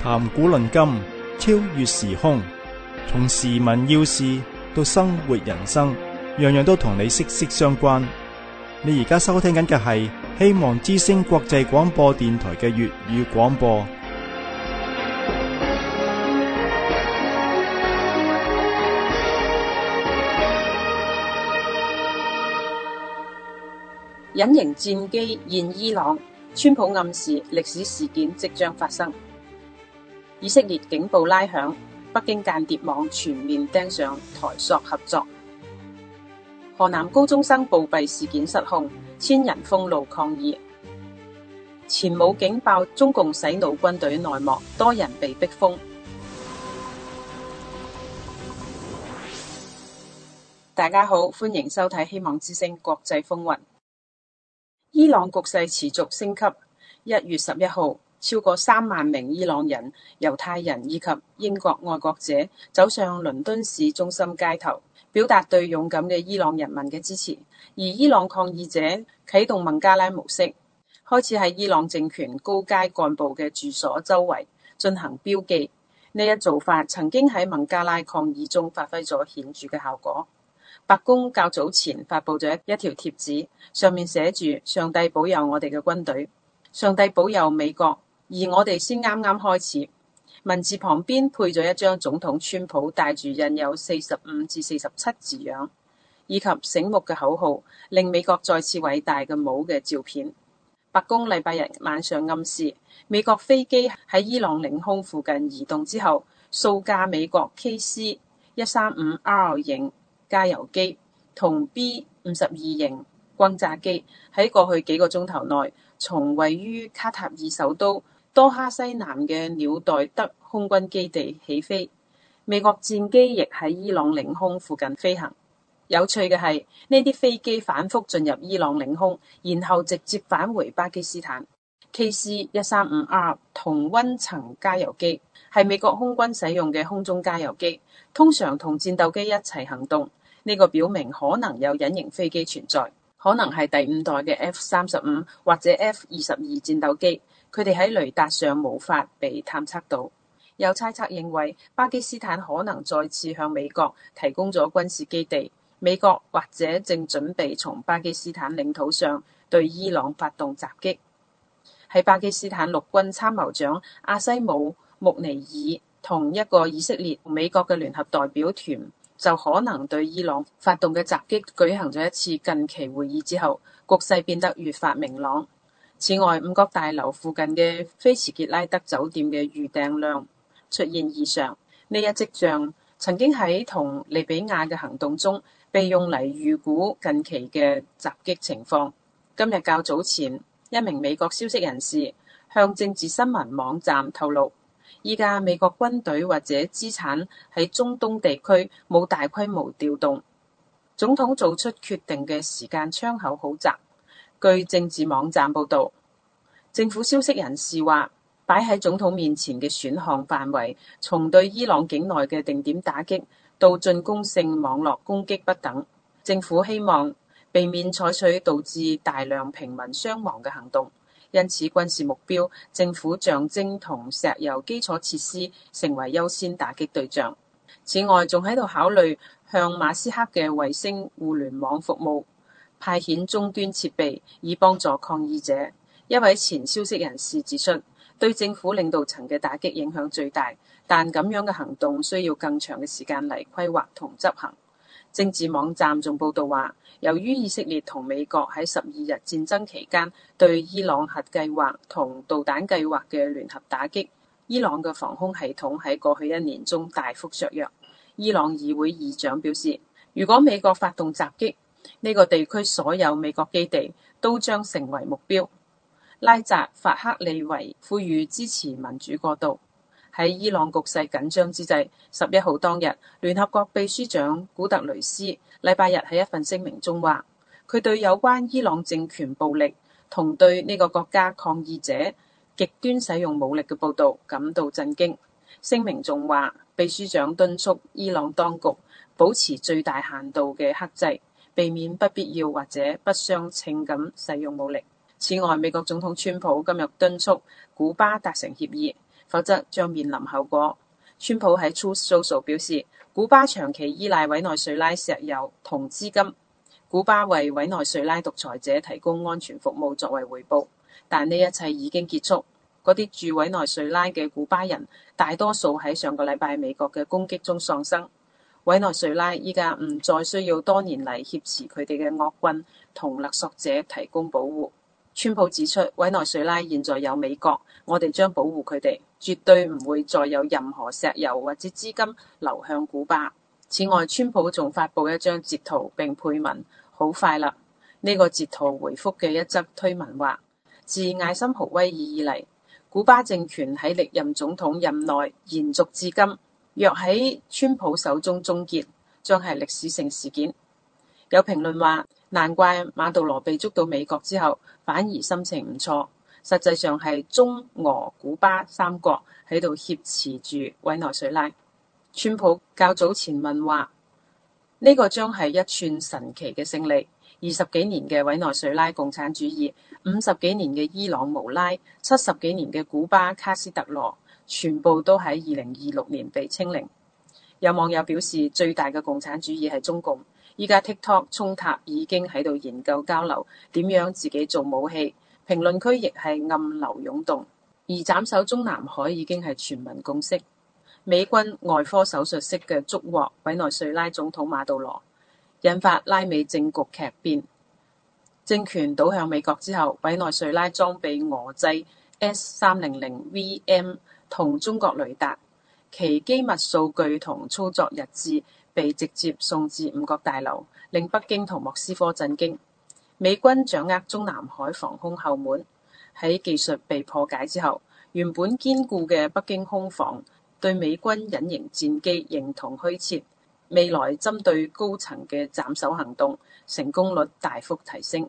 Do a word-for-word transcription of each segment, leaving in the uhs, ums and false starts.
談古論今，超越時空，從時聞要事到生活人生，樣樣都同你息息相關。你而家收聽緊嘅係希望之聲國際廣播電台嘅粵語廣播。 隱形戰機現伊朗，川普暗示歷史事件即將發生。以色列警報拉響，北京間諜網全面盯上台索合作。河南高中生暴斃事件失控，千人封路抗議。前武警爆中共洗腦軍隊內幕，多人被逼瘋。大家好，歡迎收睇希望之聲國際風雲。伊朗局勢持續升級。一月十一號，超過三萬名伊朗人、猶太人以及英國愛國者走上倫敦市中心街頭，表達對勇敢嘅伊朗人民嘅支持。而伊朗抗議者啟動孟加拉模式，開始喺伊朗政權高階幹部嘅住所周圍進行標記。呢一做法曾經喺孟加拉抗議中發揮咗顯著嘅效果。白宮較早前發佈咗一條貼紙，上面寫住上帝保佑我哋嘅軍隊，上帝保佑美國，而我哋先啱啱開始。文字旁邊配咗一張總統川普戴住印有四十五至四十七字樣以及醒目嘅口號，令美國再次偉大嘅帽嘅照片。白宮禮拜日晚上暗示，美國飛機喺伊朗領空附近移動之後，數架美國 K C 一三五 R 型加油機同 B 五十二型轟炸機喺過去幾個鐘頭內，從位於卡塔爾首都多哈西南嘅鳥代德空軍基地起飛。美國戰機亦喺伊朗領空附近飛行。有趣嘅係，呢啲飛機反覆進入伊朗領空，然後直接返回巴基斯坦。K C 一三五 R 同溫層加油機係美國空軍使用嘅空中加油機，通常同戰鬥機一齊行動。呢個表明可能有隱形飛機存在，可能係第五代嘅 F 三十五或者 F 二十二戰鬥機，佢哋喺雷達上無法被探測到。有猜測認為，巴基斯坦可能再次向美國提供咗軍事基地，美國或者正準備從巴基斯坦領土上對伊朗發動襲擊。喺巴基斯坦陸軍參謀長阿西姆穆尼爾同一個以色列同美國嘅聯合代表團就可能對伊朗發動嘅襲擊舉行咗一次近期會議之後，局勢變得越發明朗。此外，五角大樓附近嘅菲茨傑拉德酒店嘅預訂量出現異常，呢一跡象曾經喺同利比亞嘅行動中被用嚟預估近期嘅襲擊情況。今日較早前，一名美國消息人士向政治新聞網站透露，依家美國軍隊或者資產喺中東地區冇大規模調動，總統做出決定嘅時間窗口好窄。據政治網站報導，政府消息人士話，擺喺總統面前嘅選項範圍，從對伊朗境內嘅定點打擊到進攻性網絡攻擊不等。政府希望避免採取導致大量平民傷亡嘅行動，因此軍事目標、政府象徵同石油基礎設施成為優先打擊對象。此外，仲喺度考慮向馬斯克嘅衛星互聯網服務派遣終端設備，以幫助抗議者。一位前消息人士指出，對政府領導層嘅打擊影響最大，但咁樣嘅行動需要更長嘅時間嚟規劃同執行。政治網站仲報道話，由於以色列同美國喺十二日戰爭期間對伊朗核計劃同導彈計劃嘅聯合打擊，伊朗嘅防空系統喺過去一年中大幅削弱。伊朗議會議長表示，如果美國發動襲擊，呢個地區所有美國基地都將成為目標。拉扎法克利維呼籲支持民主過渡。喺伊朗局勢緊張之際，十一號當日，聯合國秘書長古特雷斯禮拜日喺一份聲明中話，佢對有關伊朗政權暴力同對呢個國家抗議者極端使用武力嘅報導感到震驚。聲明仲話，秘書長敦促伊朗當局保持最大限度嘅克制，避免不必要或者不相稱咁使用武力。此外，美國總統川普今日敦促古巴達成協議， 否則將面臨後果。川普喺 Truth Social 表示，古巴長期依賴委內瑞拉石油同資金，古巴為委內瑞拉獨裁者提供安全服務作為回報，但呢一切已經結束。嗰啲駐委內瑞拉嘅古巴人大多數喺上個禮拜美國嘅攻擊中喪生。委內瑞拉依家唔再需要多年嚟挾持佢哋嘅惡棍同勒索者提供保護。川普指出，委內瑞拉現在有美國，我哋將保護佢哋，絕對唔會再有任何石油或者資金流向古巴。此外，川普仲發布一張截圖並配文：好快啦！呢個截圖回覆嘅一則推文話，自艾森豪威爾以嚟，古巴政權喺歷任總統任內延續至今，若喺川普手中終結，將係歷史性事件。有評論話，難怪馬杜羅被捉到美國之後，反而心情唔錯。實際上係中俄古巴三國喺度挾持住委內瑞拉。川普較早前問話，呢個將係一串神奇嘅勝利。二十幾年嘅委內瑞拉共產主義，五十幾年嘅伊朗無拉，七十幾年嘅古巴卡斯特羅，全部都喺二零二六年被清零。有網友表示，最大嘅共產主義係中共。依家 TikTok 衝塔已經喺度研究交流點樣自己做武器，評論區亦係暗流湧動。而斬首中南海已經係全民共識。美軍外科手術式嘅捉獲委內瑞拉總統馬杜羅，引發拉美政局劇變。政權倒向美國之後，委內瑞拉裝備俄製 S 三百 V M 同中國雷達，其機密數據同操作日誌被直接送至五角大樓，令北京同莫斯科震驚。美軍掌握中南海防空後門，喺技術被破解之後，原本堅固嘅北京空防對美軍隱形戰機形同虛設。未來針對高層嘅斬首行動成功率大幅提升。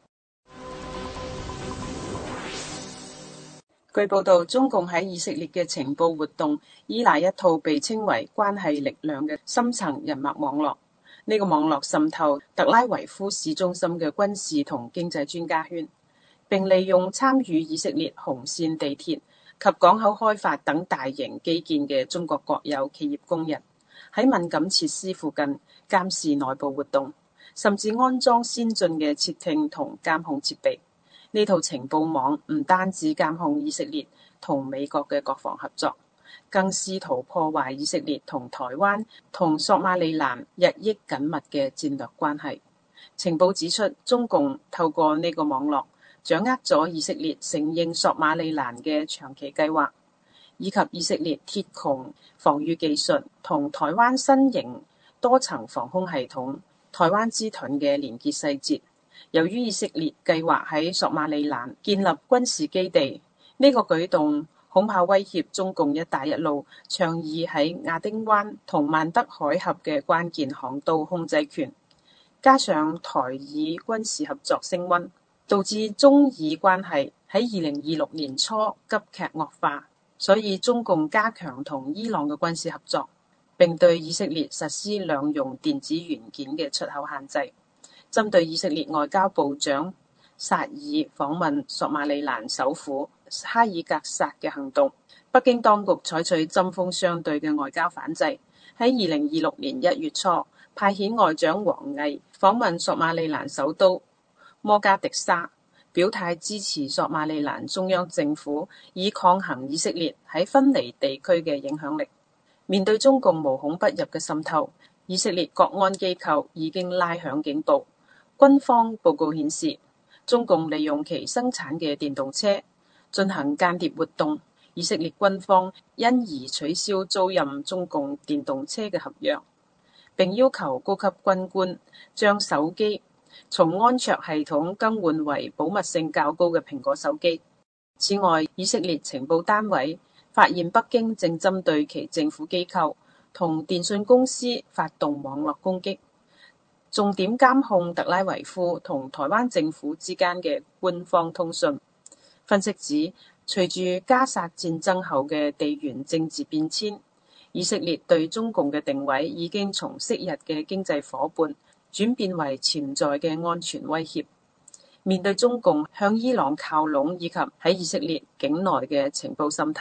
據報道，中共喺以色列嘅情報活動依賴一套被稱為關係力量嘅深層人脈網絡。呢個網絡滲透特拉維夫市中心嘅軍事同經濟專家圈，並利用參與以色列紅線地鐵及港口開發等大型基建嘅中國國有企業工人，喺敏感設施附近監視內部活動，甚至安裝先進嘅竊聽同監控設備。呢套情報網唔單止監控以色列同美國嘅國防合作，更試圖破壞以色列同台灣同索馬利蘭日益緊密嘅戰略關係。情報指出，中共透過呢個網絡掌握咗以色列承認索馬利蘭嘅長期計劃，以及以色列鐵穹防禦技術同台灣新型多層防空系統台灣之盾嘅連結細節。由於以色列計劃喺索馬利蘭建立軍事基地，呢、這個舉動恐怕威脅中共一帶一路倡議喺亞丁灣同曼德海峽嘅關鍵航道控制權。加上台以軍事合作升溫，導致中以關係喺二零二六年初急劇惡化。所以中共加強同伊朗嘅軍事合作，並對以色列實施兩用電子元件嘅出口限制。針對以色列外交部長薩爾訪問索馬利蘭首府哈爾格薩嘅行動，北京當局採取針鋒相對嘅外交反制。喺二零二六年一月初，派遣外長王毅訪問索馬利蘭首都摩加迪沙，表態支持索馬利蘭中央政府以抗衡以色列喺分離地區嘅影響力。面對中共無孔不入嘅滲透，以色列國安機構已經拉響警報。軍方報告顯示，中共利用其生產嘅電動車進行間諜活動。以色列軍方因而取消租賃中共電動車嘅合約，並要求高級軍官將手機從安卓系統更換為保密性較高嘅蘋果手機。此外，以色列情報單位發現北京正針對其政府機構同電信公司發動網絡攻擊，重點監控特拉維夫同台灣政府之間嘅官方通訊。分析指，隨住加薩戰爭後嘅地緣政治變遷，以色列對中共嘅定位已經從昔日嘅經濟夥伴轉變為潛在嘅安全威脅。面對中共向伊朗靠攏以及喺以色列境內嘅情報滲透，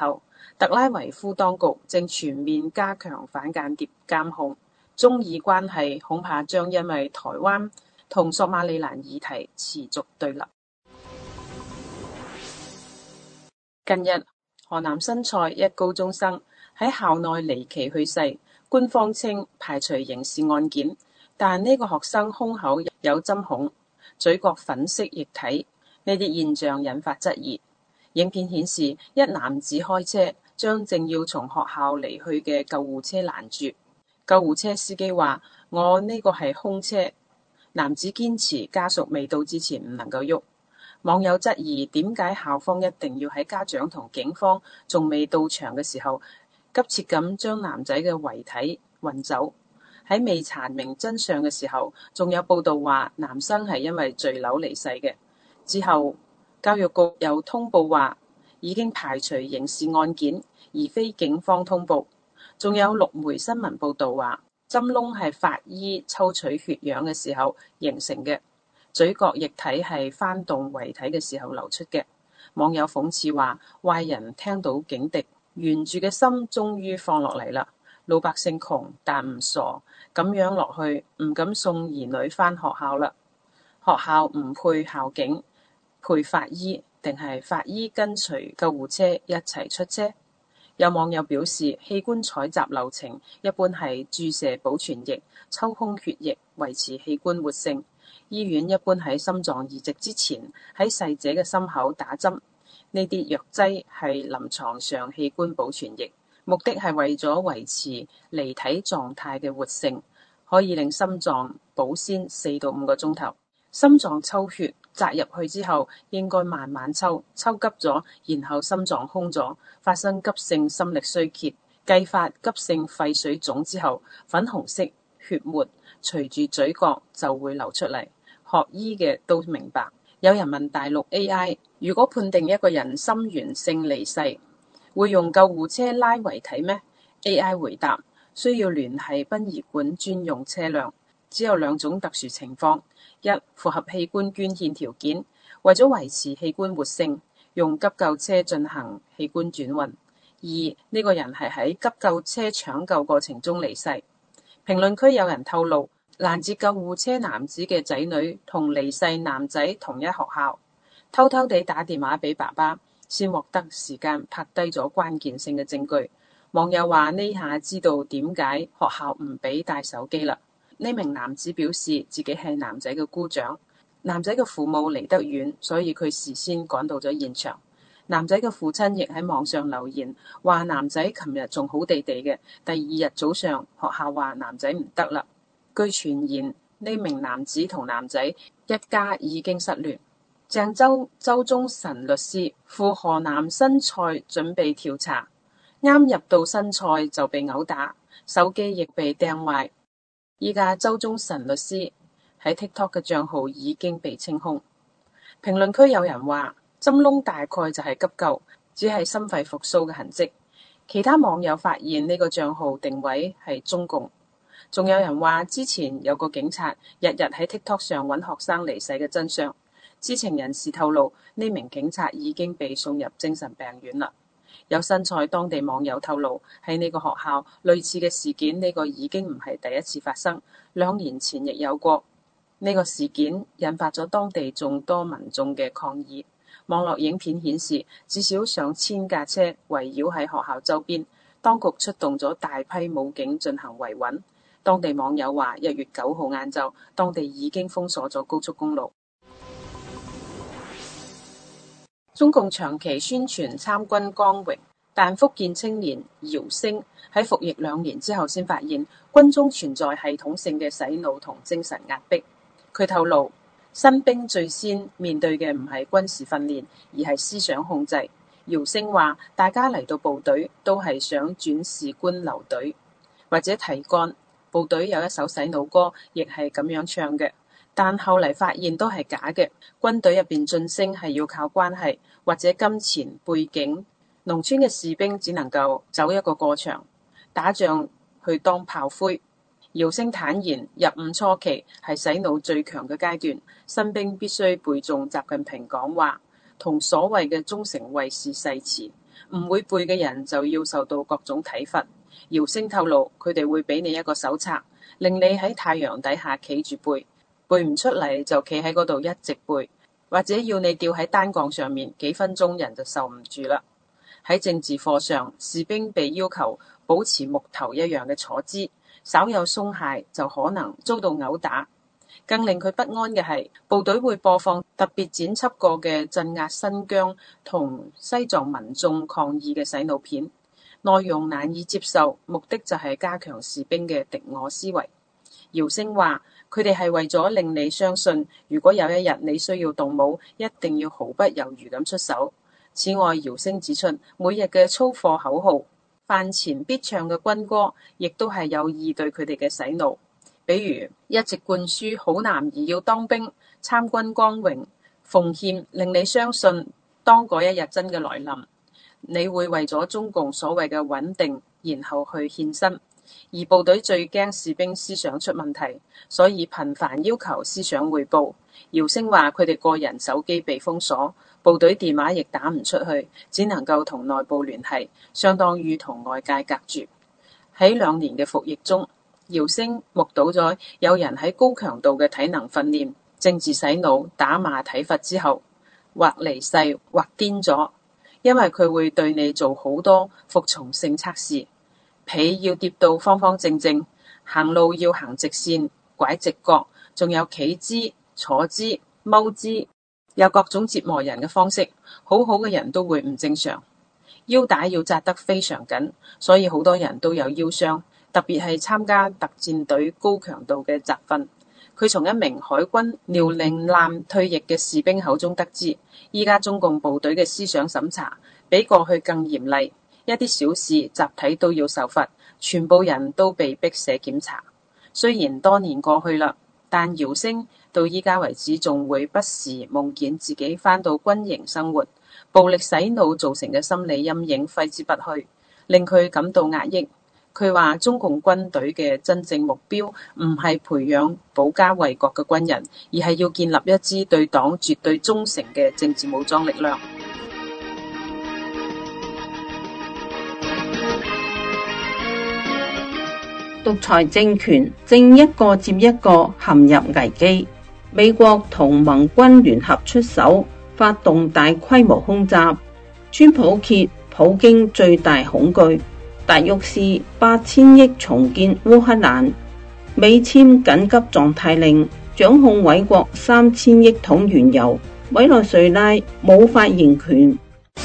特拉維夫當局正全面加強反間諜監控，中以關係恐怕將因為台灣同索馬里蘭議題持續對立。近日，河南新蔡一高中生喺校內離奇去世，官方稱排除刑事案件，但呢個學生胸口有針孔，嘴角粉色液體，呢啲現象引發質疑。影片顯示一男子開車將正要從學校離去嘅救護車攔住，救護車司機話：我呢個係空車。男子堅持家屬未到之前唔能夠喐。網友質疑點解校方一定要喺家長同警方仲未到場嘅時候，急切咁將男仔嘅遺體運走。喺未查明真相嘅時候，仲有報道話男生係因為墜樓離世嘅。之後教育局又通報話已經排除刑事案件，而非警方通報。仲有六枚新聞報道話針窿係法醫抽取血樣嘅時候形成嘅，嘴角液體係翻動遺體嘅時候流出嘅。網友諷刺話壞人聽到警笛，懸住嘅心終於放落嚟啦。老百姓窮但唔傻，咁樣落去唔敢送兒女返學校啦。學校唔配校警，配法醫，定係法醫跟隨救護車一齊出車？有網友表示，器官採集流程一般係注射保存液、抽空血液，維持器官活性。醫院一般喺心臟移植之前，喺逝者嘅心口打針。呢啲藥劑係臨床上器官保存液，目的係為咗維持離體狀態嘅活性，可以令心臟保鮮四到五個鐘頭。心臟抽血扎入去之後，應該慢慢抽，抽急咗，然後心臟空咗，發生急性心力衰竭，繼發急性肺水腫之後，粉紅色血沫隨住嘴角就會流出嚟。學醫嘅都明白。有人問大陸 A I， 如果判定一個人心源性離世，會用救護車拉遺體咩？ A I 回答：需要聯繫殯儀館專用車輛，只有兩種特殊情況：一、符合器官捐獻條件，為咗維持器官活性，用急救車進行器官轉運；二、呢個人係喺急救車搶救過程中離世。評論區有人透露，攔截救護車男子嘅仔女同離世男仔同一學校，偷偷地打電話俾爸爸，先獲得時間拍低咗關鍵性嘅證據。網友話呢下知道點解學校唔俾帶手機啦。呢名男子表示自己係男仔嘅姑丈，男仔嘅父母離得遠，所以佢事先趕到咗現場。男仔嘅父親亦喺網上留言話男仔琴日仲好地地嘅，第二日早上學校話男仔唔得啦。據傳言，呢名男子同男仔一家已經失聯。鄭州周中臣律師赴河南新蔡準備調查，啱入到新蔡就被毆打，手機亦被掟壞。依家周中臣律師喺 TikTok 嘅賬號已經被清空。評論區有人話針窿大概就係急救，只係心肺復甦嘅痕跡。其他網友發現呢個賬號定位係中共。仲有人話之前有個警察日日喺 TikTok 上揾學生離世嘅真相。知情人士透露，呢名警察已經被送入精神病院啦。有新蔡當地網友透露，喺呢個學校類似嘅事件，呢個已經唔係第一次發生，兩年前亦有過。呢個事件引發咗當地眾多民眾嘅抗議。網絡影片顯示，至少上千架車圍繞喺學校周邊，當局出動咗大批武警進行維穩。當地網友話，一月九號晏晝，當地已經封鎖咗高速公路。中共長期宣傳參軍光榮，但福建青年姚星喺服役兩年之後，先發現軍中存在系統性嘅洗腦同精神壓迫。佢透露，新兵最先面對嘅唔係軍事訓練，而係思想控制。姚星話，大家嚟到部隊都係想轉士官留隊或者提幹。部隊有一首洗腦歌，亦係咁樣唱嘅，但後嚟發現都係假嘅。軍隊入邊晉升係要靠關係或者金錢背景，農村嘅士兵只能夠走一個過場，打仗去當炮灰。姚星坦言，入伍初期係洗腦最強嘅階段，新兵必須背誦習近平講話同所謂嘅忠誠衛士誓詞， 唔會背嘅人就要受到各種體罰。姚星透露，佢哋會俾你一個手冊，令你喺太陽底下企住背，背唔出嚟就企喺嗰度一直背，或者要你吊喺單槓上面，幾分鐘人就受唔住啦。喺政治課上，士兵被要求保持木頭一樣嘅坐姿，稍有鬆懈就可能遭到毆打。更令佢不安嘅係，部隊會播放特別剪輯過嘅鎮壓新疆同西藏民眾抗議嘅洗腦片，內容難以接受，目的就係加強士兵嘅敵我思維。姚星話，佢哋係為咗令你相信，如果有一日你需要動武，一定要毫不猶豫咁出手。此外，姚星指出，每日嘅操課口號、飯前必唱嘅軍歌，亦都係有意對佢哋嘅洗腦。比如一直灌輸好男兒要當兵、參軍光榮、奉獻，令你相信當嗰一日真嘅來臨，你會為咗中共所謂嘅穩定，然後去獻身。而部隊最驚士兵思想出問題，所以頻繁要求思想匯報。姚星話佢哋個人手機被封鎖，部隊電話亦打唔出去，只能夠同內部聯繫，相當於同外界隔絕。喺兩年嘅服役中，姚星目睹咗有人喺高強度嘅體能訓練、政治洗腦、打罵體罰之後，或離世或癲咗，因為佢會對你做好多服從性測試，被要疊到方方正正，行路要行直線、拐直角，仲有企姿、坐姿、踎姿，有各種折磨人嘅方式，好好嘅人都會唔正常。腰帶要紮得非常緊，所以好多人都有腰傷。特別係參加特戰隊高強度嘅集訓，佢從一名海軍遼寧艦退役嘅士兵口中得知，依家中共部隊嘅思想審查比過去更嚴厲，一啲小事集體都要受罰，全部人都被逼寫檢查。雖然多年過去啦，但姚星到依家為止仲會不時夢見自己返到軍營生活，暴力洗腦造成嘅心理陰影揮之不去，令佢感到壓抑。佢話中共軍隊嘅真正目標唔係培養保家衛國嘅軍人，而係要建立一支對黨絕對忠誠嘅政治武裝力量。 獨裁政權正一個接一個陷入危機，美國同盟軍聯合出手，發動大規模空襲。川普揭普京最大恐懼，達沃斯八千億重建烏克蘭，美簽緊急狀態令，掌控委國三千億桶原油，委內瑞拉冇發言權。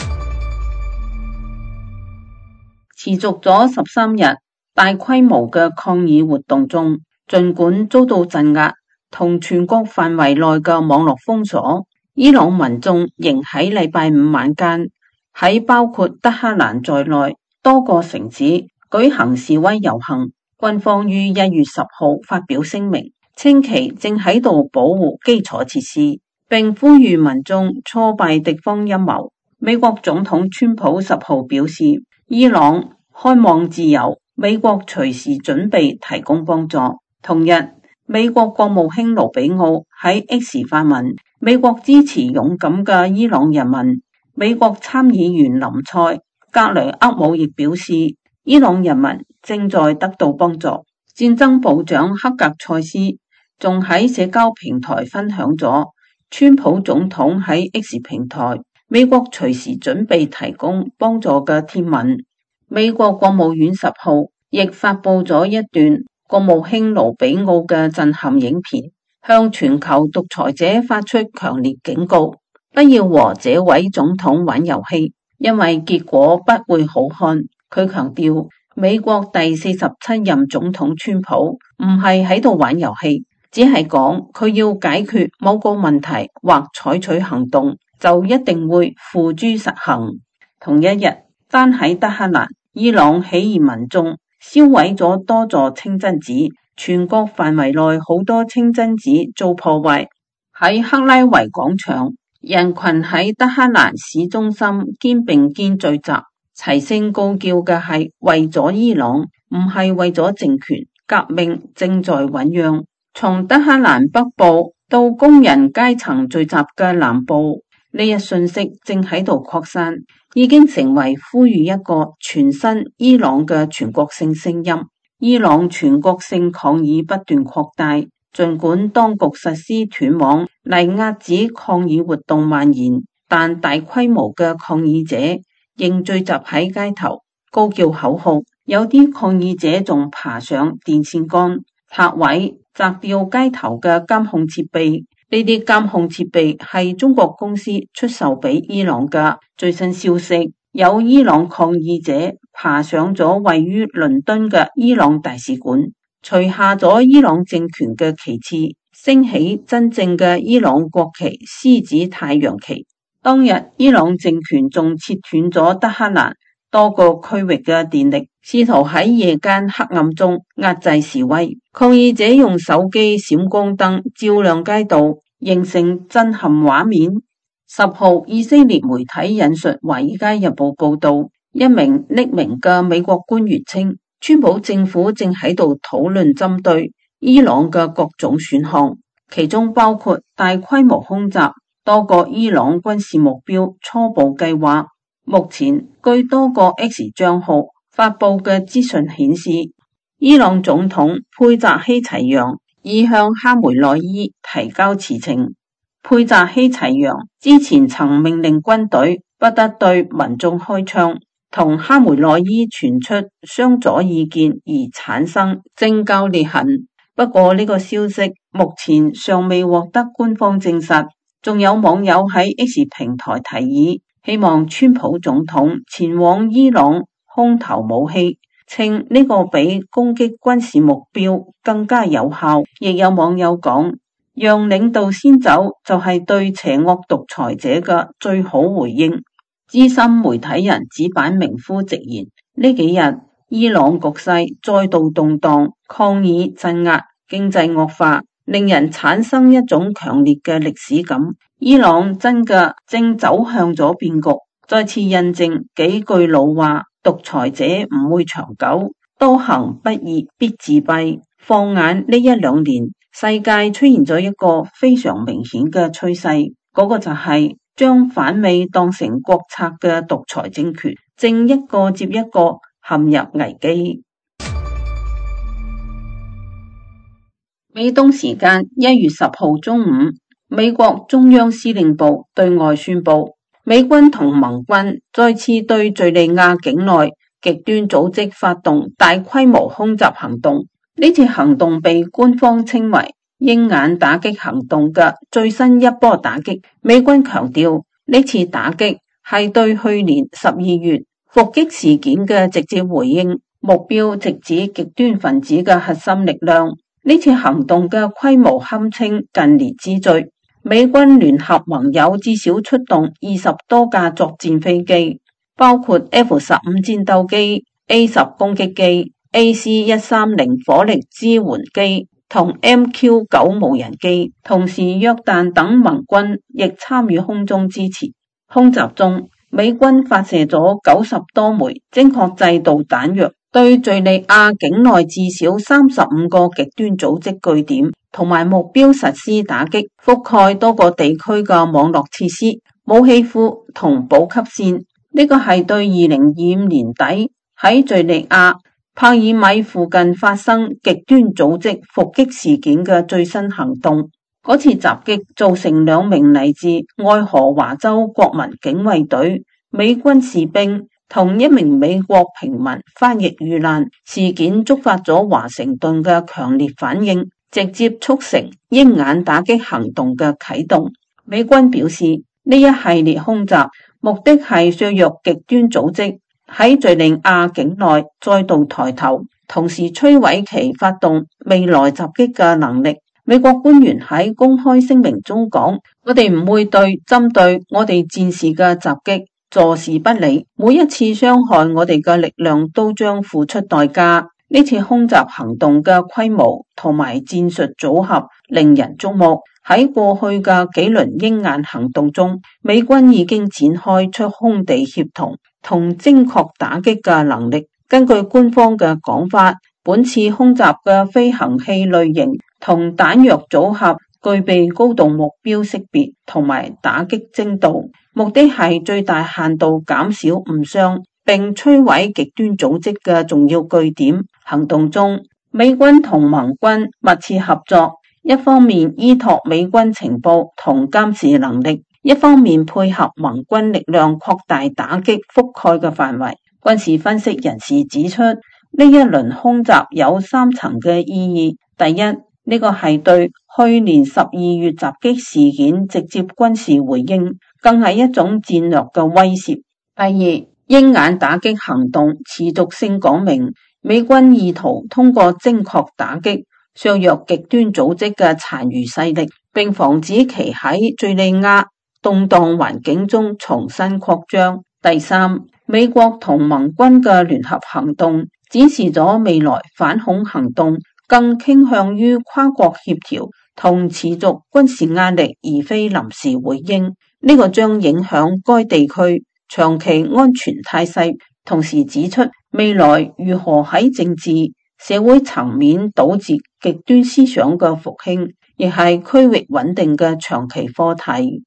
持續咗十三日大規模嘅抗議活動中，儘管遭到鎮壓同全國範圍內嘅網絡封鎖，伊朗民眾仍喺禮拜五晚間喺包括德黑蘭在內多個城市舉行示威遊行。軍方於一月十號發表聲明，稱其正喺度保護基礎設施，並呼籲民眾挫敗敵方陰謀。美國總統川普十號表示，伊朗開望自由，美國隨時準備提供幫助。同日，美國國務卿盧比奧喺 X 發文，美國支持勇敢嘅伊朗人民。美國參議員林賽格雷厄姆亦表示，伊朗人民正在得到幫助。戰爭部長克格塞斯仲喺社交平台分享咗川普總統喺 X 平台美國隨時準備提供幫助嘅貼文。美國國務院十號亦發佈咗一段國務卿盧比奧嘅震撼影片，向全球獨裁者發出強烈警告，不要和這位總統玩遊戲，因為結果不會好看。佢強調，美國第四十七任總統川普唔係喺度玩遊戲，只係講佢要解決某個問題或採取行動，就一定會付諸實行。同一日，單喺德黑蘭，伊朗起義民眾燒毀咗多座清真寺，全國範圍內好多清真寺遭破壞。喺克拉維廣場，人群喺德黑蘭市中心肩並肩聚集，齊聲高叫嘅係為咗伊朗，唔係為咗政權。革命正在醞釀。從德黑蘭北部到工人階層聚集嘅南部， 呢一信息正喺度擴散，已經成為呼籲一個全新伊朗嘅全國性聲音。伊朗全國性抗議不斷擴大，儘管當局實施斷網嚟壓止抗議活動蔓延，但大規模嘅抗議者仍聚集喺街頭，高叫口號。有啲抗議者仲爬上電線桿、拆毀、砸掉街頭嘅監控設備。呢啲監控設備係中國公司出售俾伊朗嘅。最新消息，有伊朗抗議者爬上咗位於倫敦嘅伊朗大使館，除下咗伊朗政權嘅旗幟，升起真正嘅伊朗國旗獅子太陽旗。當日伊朗政權仲切斷咗德黑蘭多個區域嘅電力，試圖喺夜間黑暗中壓制示威。抗議者用手機閃光燈照亮街道，形成震撼畫面。十號，以色列媒體引述《華爾街日報》報道，一名匿名嘅美國官員稱，川普政府正喺度討論針對伊朗嘅各種選項，其中包括大規模空襲多個伊朗軍事目標初步計劃。目前，據多個 X 賬號發佈嘅資訊顯示，伊朗總統佩扎希齊揚已向哈梅內伊提交辭呈。佩扎希齊揚之前曾命令軍隊不得對民眾開槍，同哈梅內伊傳出相左意見而產生政教裂痕。不過呢個消息目前尚未獲得官方證實。仲有網友喺 X 平台提議，希望川普總統前往伊朗空投武器，稱呢個比攻擊軍事目標更加有效。亦有網友講，讓領導先走就係對邪惡獨裁者嘅最好回應。資深媒體人紙板明夫直言，呢幾日伊朗局勢再度動盪，抗議鎮壓，經濟惡化，令人產生一種強烈嘅歷史感。伊朗真嘅正走向咗變局，再次印證幾句老話：獨裁者唔會長久，多行不義必自斃。放眼呢一兩年，世界出現咗一個非常明顯嘅趨勢，嗰、那個就係將反美當成國策嘅獨裁政權，正一個接一個陷入危機。美東時間一月十號中午，美國中央司令部對外宣布，美軍同盟軍再次對敘利亞境內極端組織發動大規模空襲行動。呢次行動被官方稱為鷹眼打擊行動嘅最新一波打擊。美軍強調，呢次打擊係對去年十二月伏擊事件嘅直接回應，目標直指極端分子嘅核心力量。呢次行動嘅規模堪稱近年之最。美軍聯合盟友至少出動二十多架作戰飛機，包括 F 十五 戰鬥機、A 十 攻擊機、A C 一三零 火力支援機同 M Q 九 無人機。同時，約旦等盟軍亦參與空中支持。空襲中，美軍發射咗九十多枚精確制導彈藥，對敘利亞境內至少三十五個極端組織據點同埋目標實施打擊，覆蓋多個地區嘅網絡設施、武器庫同補給線。呢個係對二零二五年底喺敘利亞帕爾米附近發生極端組織伏擊事件嘅最新行動。嗰次襲擊造成兩名嚟自愛荷華州國民警衛隊美軍士兵同一名美國平民翻譯遇難。事件觸發咗華盛頓嘅強烈反應，直接促成鷹眼打擊行動嘅啟動。美軍表示，呢一系列空襲目的係削弱極端組織喺敘利亞境內再度抬頭，同時摧毀其發動未來襲擊嘅能力。美國官員喺公開聲明中講，我哋唔會對針對我哋戰士嘅襲擊坐視不理，每一次傷害我哋嘅力量都將付出代價。呢次空襲行動嘅規模同埋戰術組合令人矚目。喺過去嘅幾輪鷹眼行動中，美軍已經展開出空地協同同精確打擊嘅能力。根據官方嘅講法，本次空襲嘅飛行器類型同彈藥組合具備高度目標識別同埋打擊精度，目的係最大限度減少誤傷並摧毀極端組織嘅重要據點。行動中，美軍同盟軍密切合作，一方面依託美軍情報同監視能力，一方面配合盟軍力量擴大打擊覆蓋嘅範圍。軍事分析人士指出，呢一輪空襲有三層嘅意義。第一，呢個係對去年十二月襲擊事件直接軍事回應，更係一種戰略嘅威懾。第二，鷹眼打擊行動持續性講明，美軍意圖通過精確打擊削弱極端組織嘅殘餘勢力，並防止其喺敘利亞動盪環境中重新擴張。第三，美國同盟軍嘅聯合行動展示咗未來反恐行動更傾向於跨國協調同持續軍事壓力，而非臨時回應。呢個將影響該地區長期安全態勢，同時指出未來如何喺政治社會層面導致極端思想嘅復興，亦係區域穩定嘅長期課題。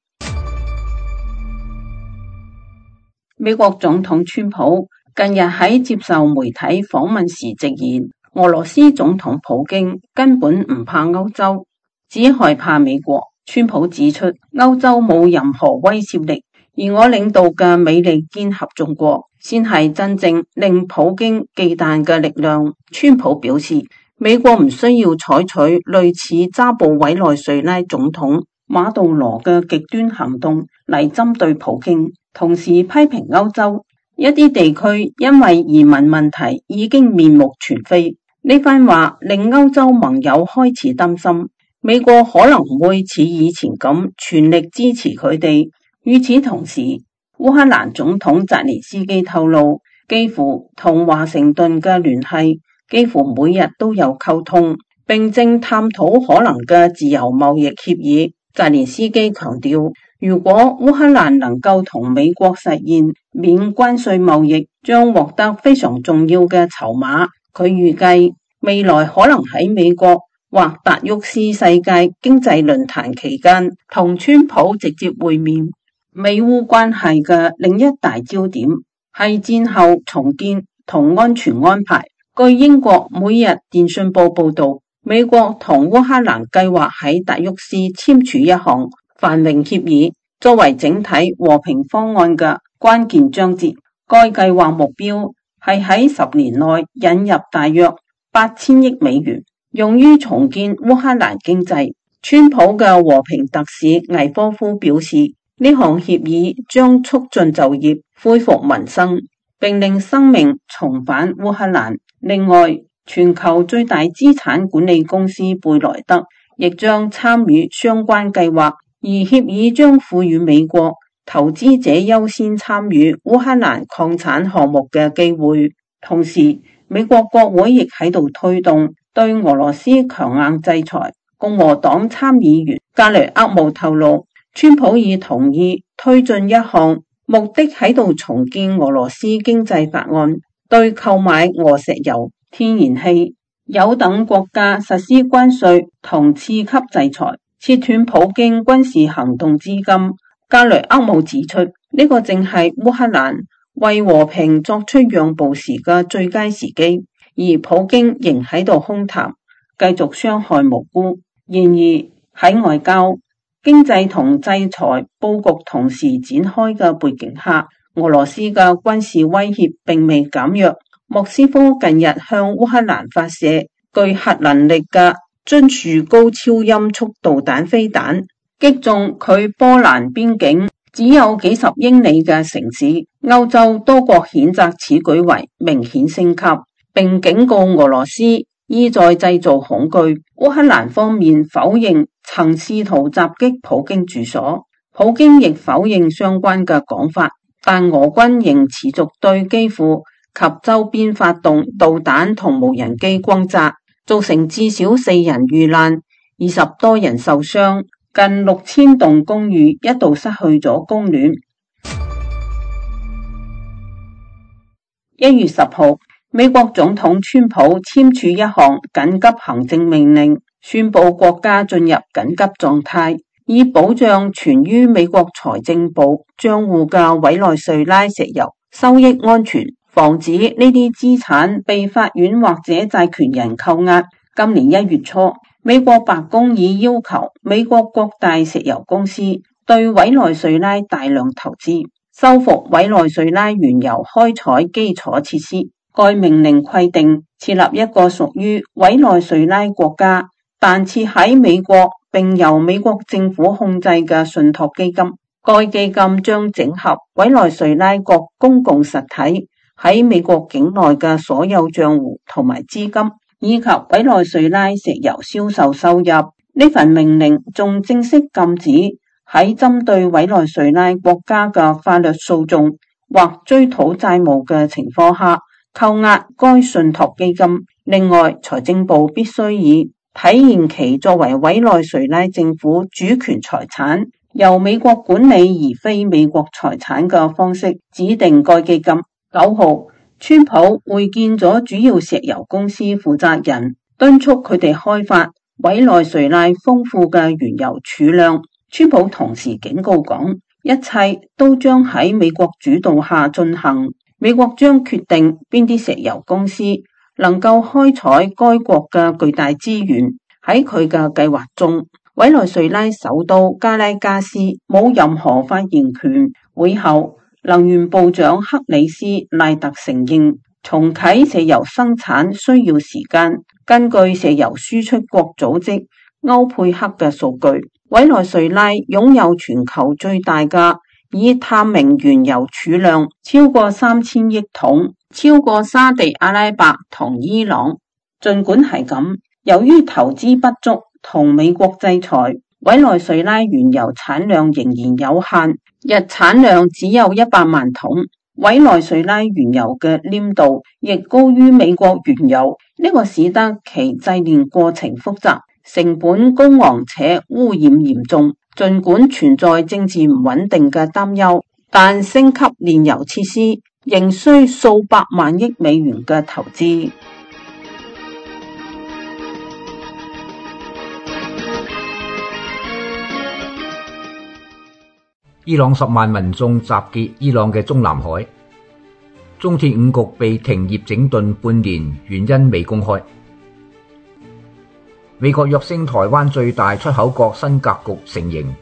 美國總統川普近日喺接受媒體訪問時直言，俄羅斯總統普京根本唔怕歐洲，只害怕美國。川普指出，歐洲冇任何威懾力，而我領導嘅美利堅合眾國先係真正令普京忌憚嘅力量。川普表示，美國唔需要採取類似扎布委內瑞拉總統馬杜羅嘅極端行動嚟針對普京，同時批評歐洲一啲地區因為移民問題已經面目全非。呢番話令歐洲盟友開始擔心，美國可能會似以前咁全力支持佢哋。與此同時，烏克蘭總統澤連斯基透露，幾乎同華盛頓嘅聯繫幾乎每日都有溝通，並正探討可能嘅自由貿易協議。澤連斯基強調，如果烏克蘭能夠同美國實現免關稅貿易，將獲得非常重要嘅籌碼。佢預計未來可能喺美國或達沃斯世界經濟論壇期間同川普直接會面。美烏關係嘅另一大焦點係戰後重建同安全安排。據英國每日電訊報報道，美國同烏克蘭計劃喺達沃斯簽署一項繁榮協議，作為整體和平方案嘅關鍵章節。該計劃目標係喺十年內引入大約八千億美元，用於重建烏克蘭經濟。川普嘅和平特使魏科夫表示，呢項協議將促進就業、恢復民生，並令生命重返烏克蘭。另外，全球最大資產管理公司貝萊德亦將參與相關計劃，而協議將賦予美國投資者優先參與烏克蘭礦產項目嘅機會。同時，美國國會亦喺度推動對俄羅斯強硬制裁。共和黨參議員格雷厄姆透露，川普已同意推進一項目的喺度重建俄羅斯經濟法案，對購買俄石油、天然氣、鈾等國家實施關稅同次級制裁，切斷普京軍事行動資金。格雷厄姆指出，呢、這個正係烏克蘭為和平作出讓步時嘅最佳時機，而普京仍喺度空談，繼續傷害無辜。然而喺外交、經濟同制裁佈局同時展開嘅背景下，俄羅斯嘅軍事威脅並未減弱。莫斯科近日向烏克蘭發射具核能力嘅津樹高超音速導彈飛彈，擊中佢波蘭邊境只有幾十英里嘅城市。歐洲多國譴責此舉為明顯升級，並警告俄羅斯意在製造恐懼。烏克蘭方面否認曾試圖襲擊普京住所，普京亦否認相關嘅講法，但俄軍仍持續對基輔及周邊發動導彈同無人機轟炸，造成至少四人遇難，二十多人受傷，近六千棟公寓一度失去咗供暖。一月十號，美國總統川普簽署一項緊急行政命令， 宣布國家進入緊急狀態，以保障存於美國財政部賬戶嘅委內瑞拉石油收益安全，防止呢啲資產被法院或者債權人扣押。今年一月初，美國白宮已要求美國各大石油公司對委內瑞拉大量投資，修復委內瑞拉原油開採基礎設施。該命令規定設立一個屬於委內瑞拉國家，但設喺美國並由美國政府控制嘅信託基金。該基金將整合委內瑞拉各公共實體喺美國境內嘅所有賬戶同埋資金，以及委內瑞拉石油銷售收入。呢份命令仲正式禁止喺針對委內瑞拉國家嘅法律訴訟或追討債務嘅情況下扣押該信託基金。另外，財政部必須以體現其作為委內瑞拉政府主權財產，由美國管理而非美國財產嘅方式指定該基金。九號，川普會見咗主要石油公司負責人，敦促佢哋開發委內瑞拉豐富嘅原油儲量。川普同時警告講，一切都將喺美國主導下進行。美國將決定邊啲石油公司能夠開採該國嘅巨大資源。喺佢嘅計劃中，委內瑞拉首都加拉加斯冇任何發言權。會後，能源部長克里斯賴特承認，重啟石油生產需要時間。根據石油輸出國組織歐佩克嘅數據，委內瑞拉擁有全球最大嘅已探明原油儲量，超過三千億桶，超過沙地阿拉伯同伊朗。儘管係咁，由於投資不足同美國制裁，委內瑞拉原油產量仍然有限，日產量只有一百萬桶。委內瑞拉原油嘅黏度亦高於美國原油，呢、這個使得其製煉過程複雜，成本高昂且污染嚴重。儘管存在政治唔穩定嘅擔憂，但升級煉油設施仍需數百萬億美元嘅投資。 伊朗十萬民眾集結伊朗嘅中南海，中鐵五局被停業整頓半年，原因未公開。美國躍升台灣最大出口國新格局成形。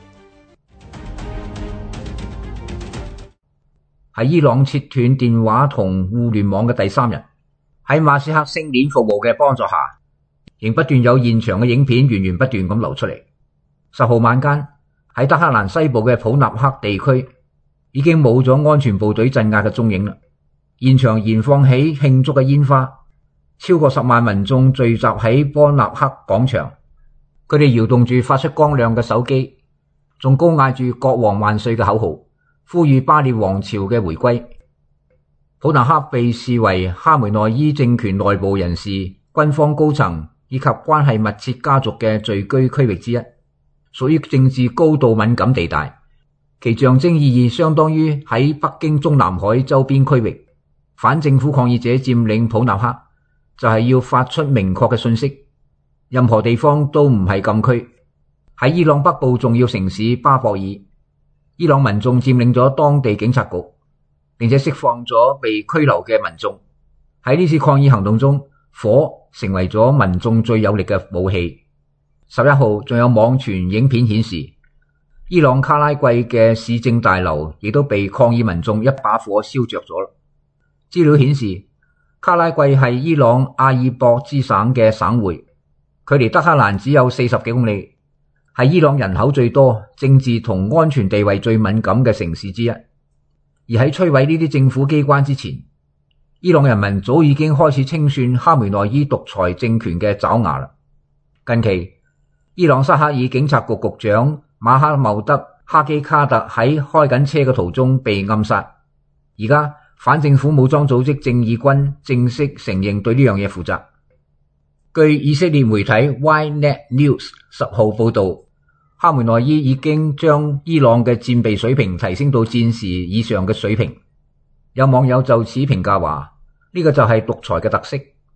喺伊朗切斷電話同互聯網嘅第三日，喺馬斯克星鏈服務嘅幫助下，仍不斷有現場嘅影片源源不斷咁流出嚟。十號晚間喺德黑蘭西部嘅普納克地區已經冇咗安全部隊鎮壓嘅蹤影啦，現場燃放起慶祝嘅煙花。超過十萬民眾聚集喺波納克廣場，佢哋搖動住發出光亮嘅手機，仲高嗌住國王萬歲嘅口號，呼籲巴列王朝嘅回歸。普納克被視為哈梅內伊政權內部人士、軍方高層以及關係密切家族嘅聚居區域之一，屬於政治高度敏感地帶，其象徵意義相當於喺北京中南海周邊區域，反政府抗議者佔領普納克就係要發出明確嘅信息，任何地方都唔係禁區。喺伊朗北部重要城市巴博爾，伊朗民眾佔領咗當地警察局，並且釋放咗被拘留嘅民眾。喺呢次抗議行動中，火成為咗民眾最有力嘅武器。十一號仲有網傳影片顯示，伊朗卡拉季嘅市政大樓亦都被抗議民眾一把火燒着咗。資料顯示，卡拉季係伊朗阿爾博茲省嘅省會，距離德黑蘭只有四十幾公里，係伊朗人口最多、政治同安全地位最敏感嘅城市之一。而喺摧毀呢啲政府機關之前，伊朗人民早已經開始清算哈梅內伊獨裁政權嘅爪牙啦。近期，伊朗沙克爾警察局局長馬克茂德哈基卡特喺開緊車嘅途中被暗殺，而家反政府武裝組織正義軍正式承認對呢樣嘢負責。據以色列媒體 Ynet News 十號報道，哈梅內伊已經將伊朗嘅戰備水平提升到戰時以上嘅水平。有網友就此評價話，呢個就係獨裁嘅特色。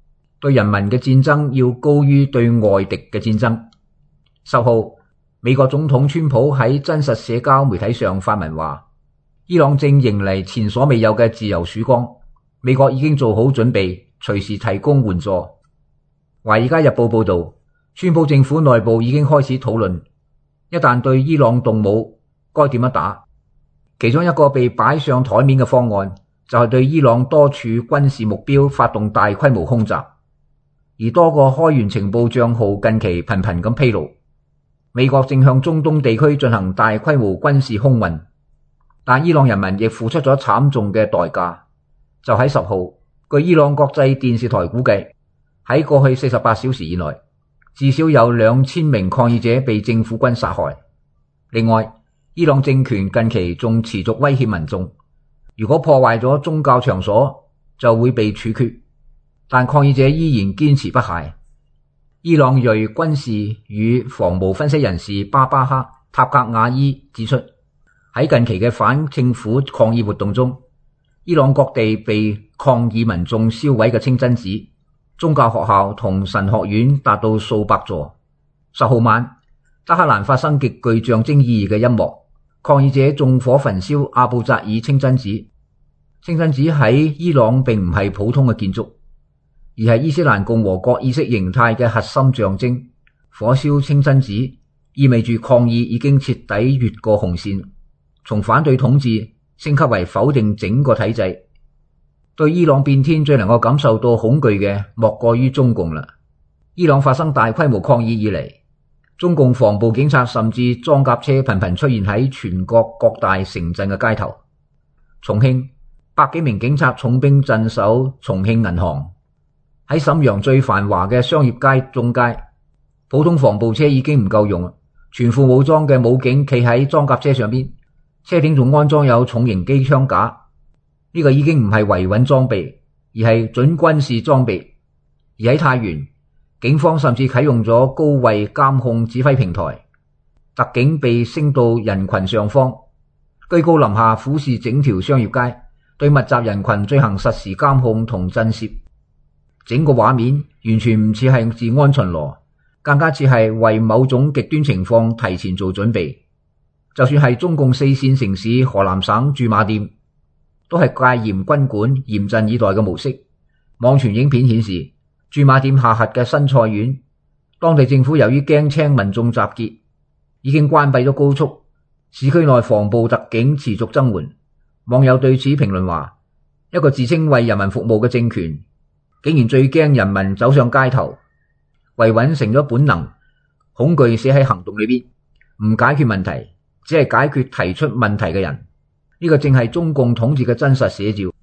對人民嘅戰爭要高於對外敵嘅戰爭。十號，美國總統川普喺真實社交媒體上發文話，伊朗正迎嚟前所未有嘅自由曙光，美國已經做好準備，隨時提供援助。華爾街日報報道，川普政府內部已經開始討論，一旦對伊朗動武，該點樣打。其中一個被擺上台面嘅方案就係對伊朗多處軍事目標發動大規模空襲，而多個開源情報賬號近期頻頻咁披露，美國正向中東地區進行大規模軍事空運，但伊朗人民亦付出咗慘重嘅代價。就喺十號，據伊朗國際電視台估計，喺過去四十八小時以內，至少有兩千名抗議者被政府軍殺害。另外，伊朗政權近期仲持續威脅民眾，如果破壞咗宗教場所，就會被處決。但抗議者依然堅持不懈。伊朗裔軍事與防務分析人士巴巴克塔格瓦伊指出，喺近期嘅反政府抗議活動中，伊朗各地被抗議民眾燒毀嘅清真寺、宗教學校同神學院達到數百座。十號晚，德黑蘭發生極具象徵意義嘅一幕，抗議者縱火焚燒阿布扎爾清真寺。清真寺喺伊朗並唔係普通嘅建築，而係伊斯蘭共和國意識形態嘅核心象徵。火燒清真寺意味住抗議已經徹底越過紅線，從反對統治升級為否定整個體制。對伊朗變天最能夠感受到恐懼嘅莫過於中共啦。伊朗發生大規模抗議以嚟，中共防暴警察甚至裝甲車頻頻出現喺全國各大城鎮嘅街頭。重慶百幾名警察重兵鎮守重慶銀行。喺瀋陽最繁華嘅商業街中街，普通防暴車已經唔夠用，全副武裝嘅武警企喺裝甲車上邊，車頂仲安裝有重型機槍架。呢個已經唔係維穩裝備，而係準軍事裝備。而喺太原，警方甚至啟用咗高位監控指揮平台，特警被升到人群上方，居高臨下俯視整條商業街，對密集人群進行實時監控同震懾。整個畫面完全唔似係治安巡邏，更加似係為某種極端情況提前做準備。就算係中共四線城市河南省駐馬店，都係戒嚴軍管、嚴陣以待嘅模式。網傳影片顯示，駐馬店下轄嘅新菜縣，當地政府由於驚青民眾集結，已經關閉咗高速，市區內防暴特警持續增援。網友對此評論話，一個自稱為人民服務嘅政權，竟然最驚人民走上街頭，維穩成咗本能，恐懼寫喺行動裏邊，唔解決問題，只係解決提出問題嘅人。呢個正係中共統治嘅真實寫照。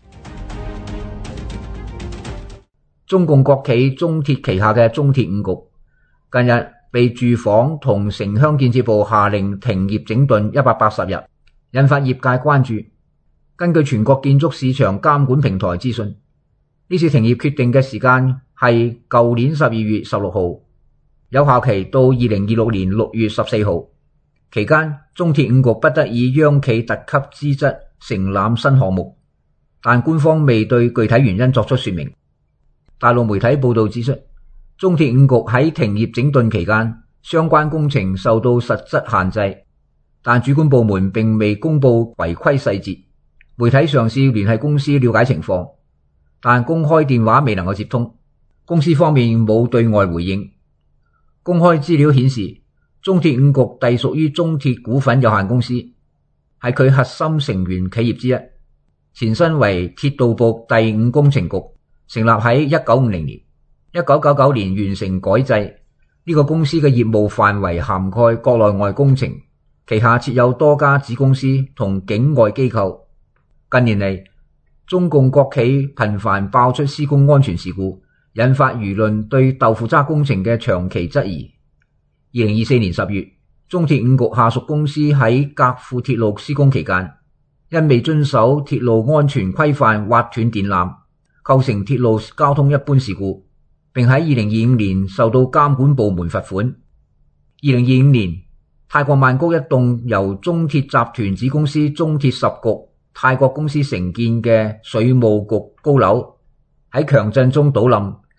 中共國企中鐵旗下嘅中鐵五局近日被住房同城鄉建設部下令停業整頓一百八十日，引發業界關注。根據全國建築市場監管平台資訊，呢次停業決定嘅時間係舊年十二月十六號，有效期到二零二六年六月十四號。期間，中鐵五局不得以央企特級資質承攬新項目，但官方未對具體原因作出說明。大陸媒體報道指出，中鐵五局喺停業整頓期間，相關工程受到實質限制，但主管部門並未公布違規細節。媒體嘗試聯繫公司了解情況，但公開電話未能夠接通，公司方面冇對外回應。公開資料顯示，中鐵五局隸屬於中鐵股份有限公司，係佢核心成員企業之一，前身為鐵道部第五工程局，成立喺一九五零年，一九九九年完成改制。呢個公司嘅業務範圍涵蓋國內外工程，旗下設有多家子公司同境外機構。近年嚟，中共國企頻繁爆出施工安全事故，引發輿論對豆腐渣工程嘅長期質疑。二零二四年十月，中鐵五局下屬公司喺格富鐵路施工期間，因未遵守鐵路安全規範挖斷電纜，構成鐵路交通一般事故，並喺二零二五年受到監管部門罰款。二零二五年，泰國曼谷一棟由中鐵集團子公司中鐵十局泰國公司承建嘅水務局高樓喺強震中倒冧，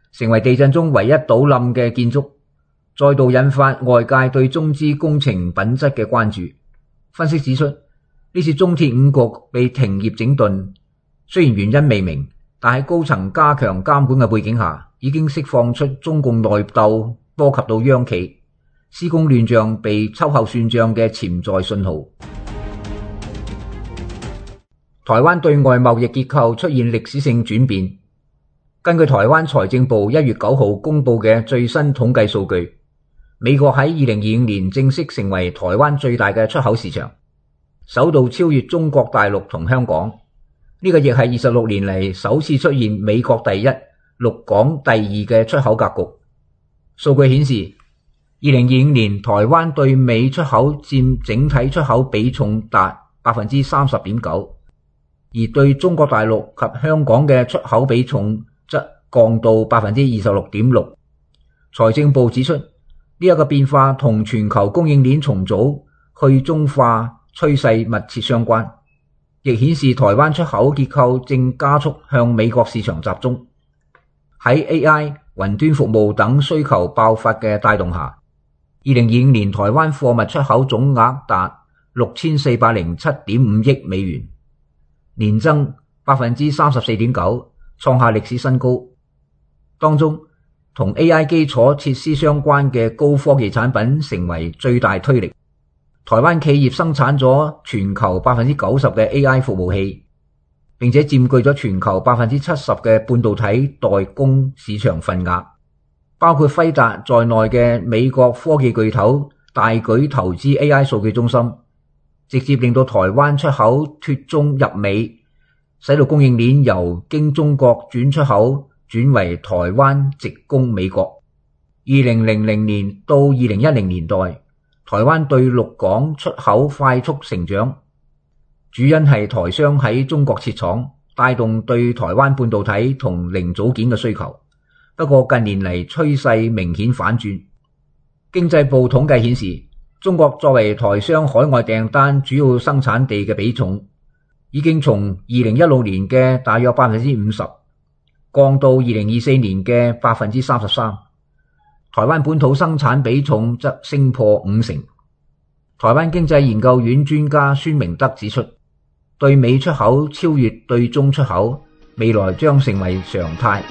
成為地震中唯一倒冧嘅建築，再度引發外界對中資工程品質嘅關注。分析指出，呢次中鐵五局被停業整頓，雖然原因未明，但喺高層加強監管嘅背景下，已經釋放出中共內鬥波及到央企、施工亂象被秋後算賬嘅潛在信號。台灣對外貿易結構出現歷史性轉變。根據台灣財政部一月九號公布嘅最新統計數據，美國喺二零二五年正式成為台灣最大嘅出口市場，首度超越中國大陸同香港。呢個亦係二十六年嚟首次出現美國第一、陸港第二嘅出口格局。數據顯示，二零二五年台灣對美出口佔整體出口比重達百分之三十點九，而對中國大陸及香港嘅出口比重則降到百分之二十六點六。財政部指出，呢一個變化同全球供應鏈重組、去中化趨勢密切相關，亦顯示台灣出口結構正加速向美國市場集中。喺 A I、雲端服務等需求爆發嘅帶動下，二零二五年台灣貨物出口總額達六千四百零七點五億美元，年增百分之三十四點九，創下歷史新高。當中同 A I 基礎設施相關嘅高科技產品成為最大推力。台灣企業生產咗全球百分之九十嘅 A I 服務器，並且佔據咗全球百分之七十嘅半導體代工市場份額。包括輝達在內嘅美國科技巨頭大舉投資 A I 數據中心，直接令到台灣出口脫中入美，使到供應鏈由經中國轉出口轉為台灣直供美國。二零零零年到二零一零年代，台灣對陸港出口快速成長，主因係台商喺中國設廠，帶動對台灣半導體同零組件嘅需求。不過近年嚟趨勢明顯反轉。經濟部統計顯示，中國作為台商海外訂單主要生產地嘅比重，已經從二零一六年嘅大約百分之五十降到二零二四年嘅百分之三十三。台灣本土生產比重則升破五成。台灣經濟研究院專家孫明德指出，對美出口超越對中出口，未來將成為常態。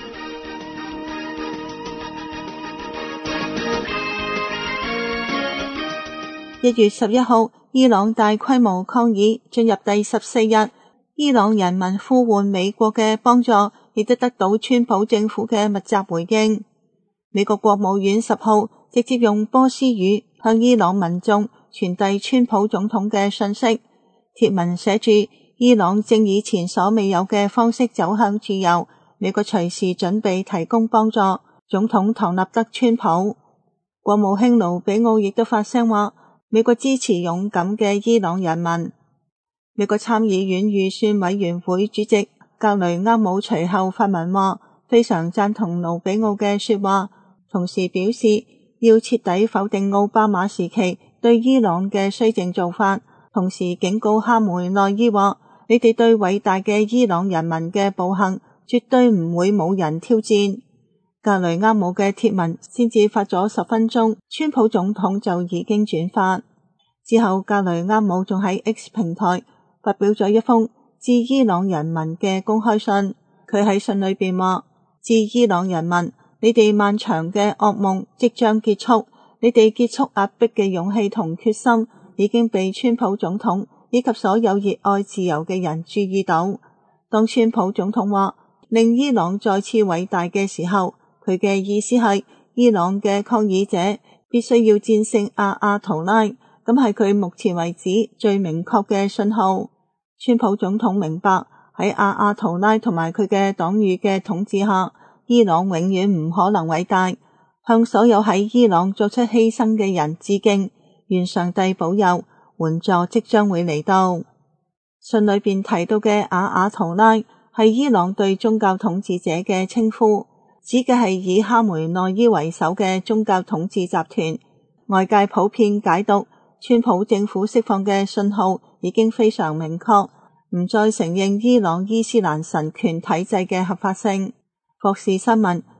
一月十一號，伊朗大規模抗議進入第十四日，伊朗人民呼喚美國嘅幫助，亦都得到川普政府嘅密集回應。美國國務院十號直接用波斯語向伊朗民眾傳遞川普總統嘅信息，貼文寫住伊朗正以前所未有嘅方式走向自由，美國隨時準備提供幫助。總統唐納德川普。國務卿盧比奧亦都發聲話，美國支持勇敢嘅伊朗人民。美國參議院預算委員會主席格雷厄姆隨後發文話，非常贊同盧比奧嘅說話，同時表示要徹底否定奧巴馬時期對伊朗嘅綏靖做法，同時警告哈梅內伊話，你哋對偉大嘅伊朗人民嘅暴行絕對唔會冇人挑戰。格雷厄姆嘅貼文先至發咗十分鐘，川普總統就已經轉發。之後格雷厄姆仲喺 X 平台發表咗一封致伊朗人民嘅公開信。佢喺信裏邊話，致伊朗人民，你哋漫長嘅噩夢即將結束，你哋結束壓迫嘅勇氣同決心已經被川普總統以及所有熱愛自由嘅人注意到。當川普總統話令伊朗再次偉大嘅時候，佢嘅意思係伊朗嘅抗議者必須要戰勝阿亞圖拉，咁係佢目前為止最明確嘅信號。川普總統明白喺阿亞圖拉同埋佢嘅黨羽嘅統治下，伊朗永遠唔可能偉大。向所有喺伊朗作出犧牲嘅人致敬，願上帝保佑，援助即將會嚟到。信裏邊提到嘅阿亞圖拉係伊朗對宗教統治者嘅稱呼，指嘅係以哈梅內伊為首嘅宗教統治集團。外界普遍解讀川普政府釋放嘅信號已經非常明確，唔再承認伊朗伊斯蘭神權體制嘅合法性。霍士新聞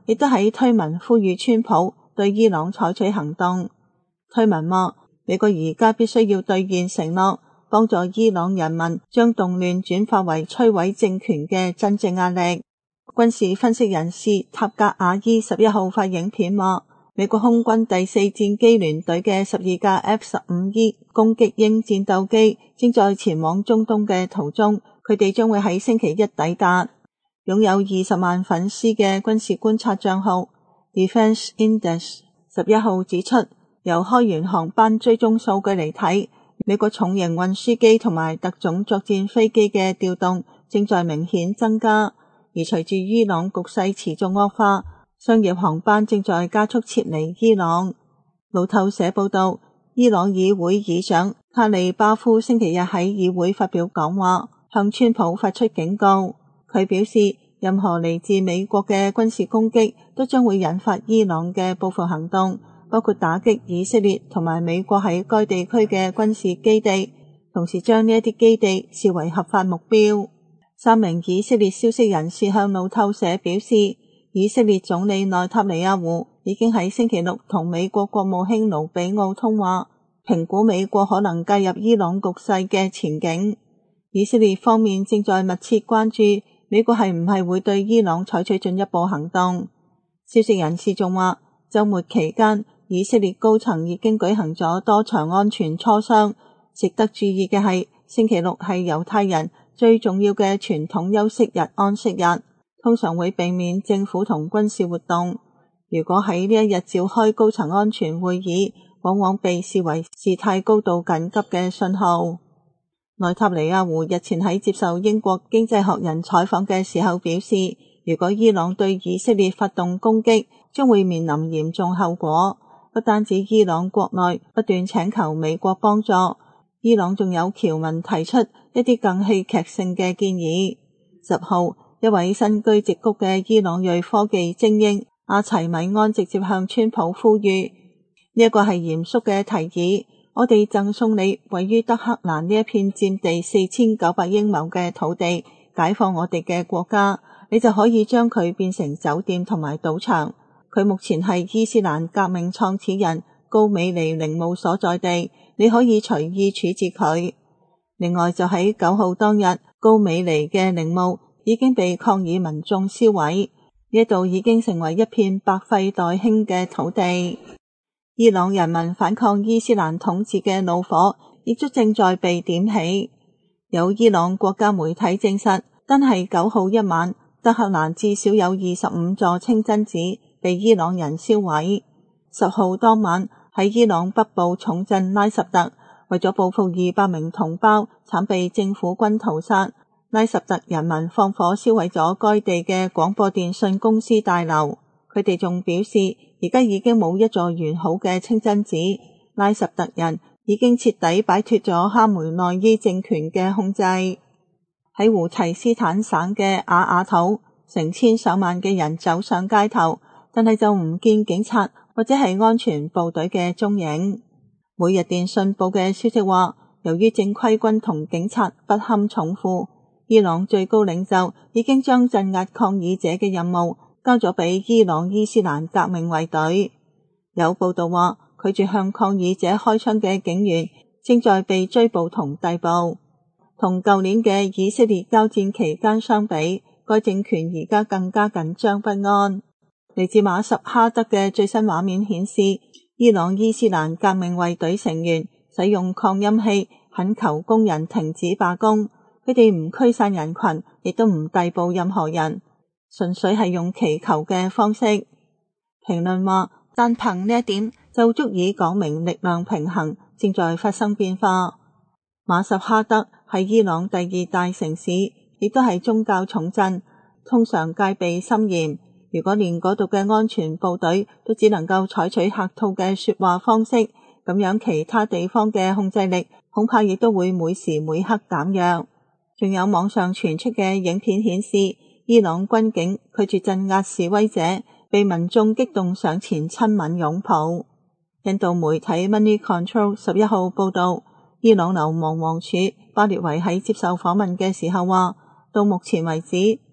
亦都喺推文呼籲川普對伊朗採取行動。推文話，美國而家必須要兌現承諾，幫助伊朗人民將動亂轉化為摧毀政權嘅真正壓力。軍事分析人士塔格亞伊十一號發影片話，美國空軍第四戰機聯隊嘅十二架 F 十五 E 攻擊鷹戰鬥機正在前往中東嘅途中，佢哋將會喺星期一抵達。擁有二十萬粉絲嘅軍事觀察帳號 Defense Index 十一號指出，由開源航班追蹤數據嚟睇，美國重型運輸機同埋特種作戰飛機嘅調動正在明顯增加。而隨住伊朗局勢持續惡化，商業航班正在加速撤離伊朗。路透社報道，伊朗議會議長卡利巴夫星期日喺議會發表講話，向川普發出警告。佢表示，任何嚟自美國嘅軍事攻擊都將會引發伊朗嘅報復行動，包括打擊以色列同埋美國喺該地區嘅軍事基地，同時將呢一啲基地視為合法目標。三名以色列消息人士向路透社表示，以色列總理內塔尼亞胡已經喺星期六同美國國務卿盧比奧通話，評估美國可能介入伊朗局勢嘅前景。以色列方面正在密切關注美國係唔係會對伊朗採取進一步行動。消息人士仲話，週末期間以色列高層已經舉行咗多場安全磋商。值得注意嘅係，星期六係猶太人最重要嘅傳統休息日安息日，通常會避免政府同軍事活動。如果喺呢一日召開高層安全會議，往往被視為事態高度緊急嘅信號。內塔尼亞胡日前喺接受英國經濟學人採訪嘅時候表示，如果伊朗對以色列發動攻擊，將會面臨嚴重後果。不單止伊朗國內不斷請求美國幫助，伊朗仲有僑民提出一啲更戲劇性嘅建議。十號，一位身居矽谷嘅伊朗裔科技精英阿齊米安直接向川普呼籲，呢一個係嚴肅嘅提議，我哋贈送你位於德黑蘭呢一片佔地四千九百英畝嘅土地，解放我哋嘅國家，你就可以將佢變成酒店同埋賭場。佢目前係伊斯蘭革命創始人高美尼陵墓所在地，你可以隨意處置佢。另外就喺九號當日，高美尼嘅陵墓已經被抗議民眾燒毀，呢度已經成為一片百廢待興嘅土地。伊朗人民反抗伊斯蘭統治嘅怒火亦都正在被點起。有伊朗國家媒體證實，單係九號一晚，德黑蘭至少有二十五座清真寺被伊朗人燒毀。十號當晚喺伊朗北部重鎮拉什特，為咗報復二百名同胞慘被政府軍屠殺，拉什特人民放火燒毀咗該地嘅廣播電信公司大樓。佢哋仲表示，而家已經冇一座完好嘅清真寺，拉什特人已經徹底擺脫咗哈梅內伊政權嘅控制。喺胡齊斯坦省嘅阿雅土，成千上萬嘅人走上街頭，但係就唔見警察或者係安全部隊嘅蹤影。每日電訊報嘅消息話，由於正規軍同警察不堪重負，伊朗最高領袖已經將鎮壓抗議者嘅任務交咗俾伊朗伊斯蘭革命衛隊。有報道話，拒絕向抗議者開槍嘅警員正在被追捕同逮捕。同舊年嘅以色列交戰期間相比，該政權而家更加緊張不安。嚟自馬什哈德嘅最新畫面顯示，伊朗伊斯蘭革命衛隊成員使用擴音器懇求工人停止罷工，佢哋唔驅散人群，亦都唔逮捕任何人，純粹係用祈求嘅方式。評論話，單憑呢一點就足以講明力量平衡正在發生變化。馬什哈德係伊朗第二大城市，亦都係宗教重鎮，通常戒備森嚴。如果連嗰度嘅安全部隊都只能夠採取客套嘅說話方式，咁樣其他地方嘅控制力恐怕亦都會每時每刻減弱。仲有網上傳出嘅影片顯示，伊朗軍警拒絕鎮壓示威者，被民眾激動上前親吻擁抱。印度媒體 Money Control 十一號報道，伊朗流亡王儲巴列維喺接受訪問嘅時候話，到目前為止，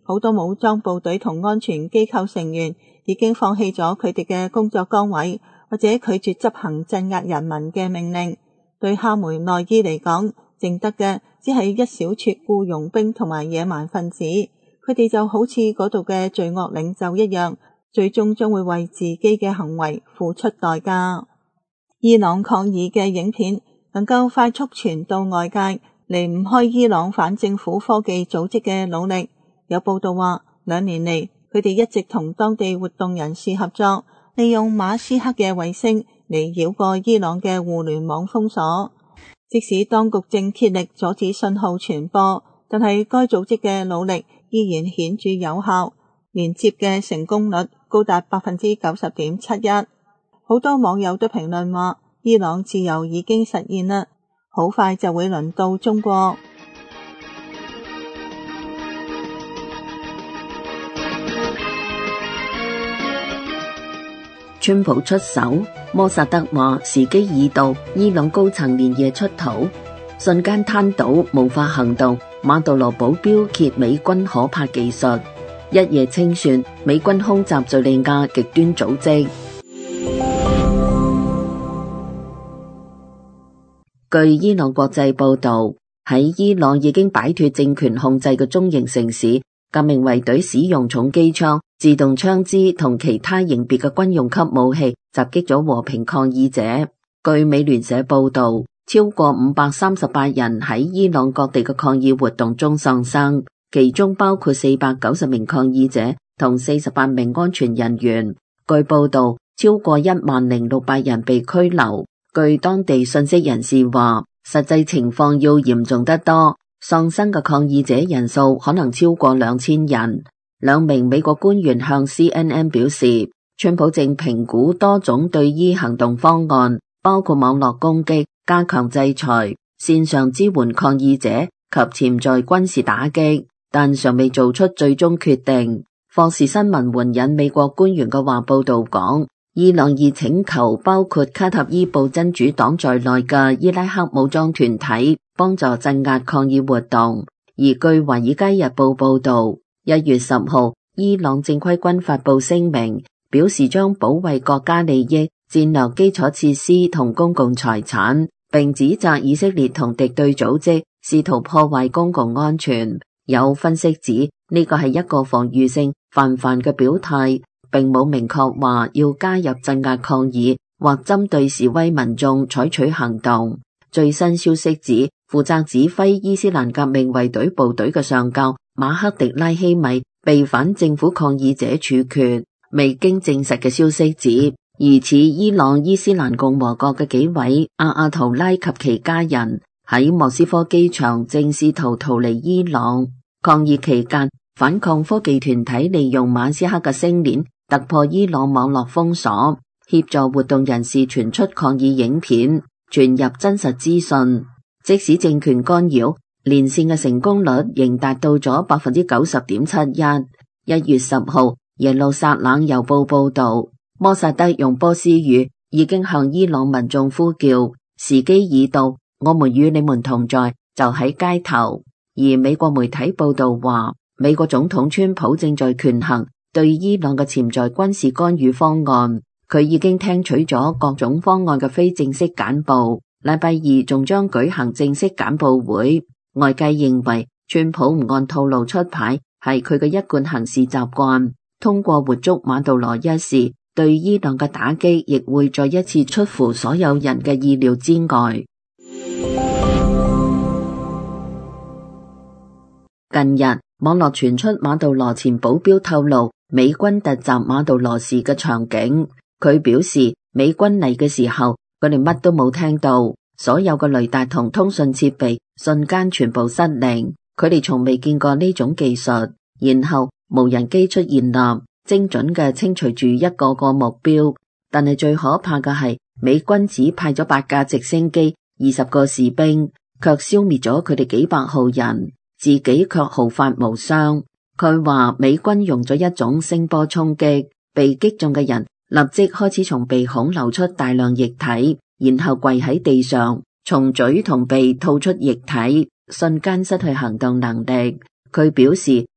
好多武裝部隊同安全機構成員已經放棄咗佢哋嘅工作崗位，或者拒絕執行鎮壓人民嘅命令。對哈梅內伊嚟講，剩得嘅只係一小撮僱傭兵同埋野蠻分子，佢哋就好似嗰度嘅罪惡領袖一樣，最終將會為自己嘅行為付出代價。伊朗抗議嘅影片能夠快速傳到外界，離唔開伊朗反政府科技組織嘅努力。有報道話，兩年嚟佢哋一直同當地活動人士合作，利用馬斯克嘅衛星嚟繞過伊朗嘅互聯網封鎖。即使當局正竭力阻止信號傳播，但係該組織嘅努力依然顯著有效，連接嘅成功率高達百分之九十點七一。好多網友都評論話，伊朗自由已經實現啦，好快就會輪到中國。 川普出手，摩薩德話時機已到，伊朗高層連夜出逃，瞬間癱倒，無法行動。馬杜羅保鏢揭美軍可怕技術，一夜清算美軍空襲敘利亞極端組織。據伊朗國際報道，喺伊朗已經擺脫政權控制嘅中型城市，革命衛隊使用重機槍、自動槍支同其他型別嘅軍用級武器襲擊咗和平抗議者。據美聯社報道，超過五百三十八人喺伊朗各地嘅抗議活動中喪生，其中包括四百九十名抗議者同四十八名安全人員。據報道，超過一萬零六百人被拘留。據當地信息人士話，實際情況要嚴重得多，喪生嘅抗議者人數可能超過兩千人。兩名美國官員向 C N N 表示，川普正評估多種對伊行動方案，包括網絡攻擊、加強制裁、線上支援抗議者及潛在軍事打擊，但尚未做出最終決定。霍士新聞援引美國官員嘅話報道講，伊朗已請求包括卡塔伊布真主黨在內嘅伊拉克武裝團體幫助鎮壓抗議活動。而據華爾街日報報道，一月十號，伊朗正規軍發布聲明，表示將保衛國家利益、戰略基礎設施同公共財產，並指責以色列同敵對組織試圖破壞公共安全。有分析指，呢個係一個防禦性泛泛嘅表態，並冇明確話要加入鎮壓抗議或針對示威民眾採取行動。最新消息指，負責指揮伊斯蘭革命衛隊部隊嘅上校馬克迪拉希米被反政府抗議者處決。未經證實嘅消息指，疑似伊朗伊斯蘭共和國嘅幾位阿亞圖拉及其家人喺莫斯科機場正試圖逃離伊朗。抗議期間，反抗科技團體利用馬斯克嘅星鏈突破伊朗網絡封鎖，協助活動人士傳出抗議影片，傳入真實資訊。即使政權干擾，連線嘅成功率仍達到咗百分之九十點七一。一月十號，耶路撒冷郵報報道，摩薩德用波斯語已經向伊朗民眾呼叫，時機已到，我們與你們同在，就喺街頭。而美國媒體報道話，美國總統川普正在權衡對伊朗嘅潛在軍事干預方案，佢已經聽取咗各種方案嘅非正式簡報，禮拜二仲將舉行正式簡報會。外界認為川普唔按套路出牌係佢嘅一貫行事習慣，通過活捉馬杜羅一事，對伊朗嘅打擊亦會再一次出乎所有人嘅意料之外。近日，網絡傳出馬杜羅前保鏢透露美軍突襲馬杜羅時嘅場景。佢表示，美軍嚟嘅時候，佢哋乜都冇聽到，所有嘅雷達同通訊設備瞬間全部失靈。佢哋從未見過呢種技術。然後無人機出現啦，精準嘅清除住一個個目標。但係最可怕嘅係，美軍只派咗八架直升機、二十個士兵，卻消滅咗佢哋幾百號人。自己卻毫髮無傷。佢話美軍用咗一種聲波衝擊，被擊中嘅人立即開始從鼻孔流出大量液體，然後跪喺地上，從嘴同鼻吐出液體，瞬間失去行動能力。佢表示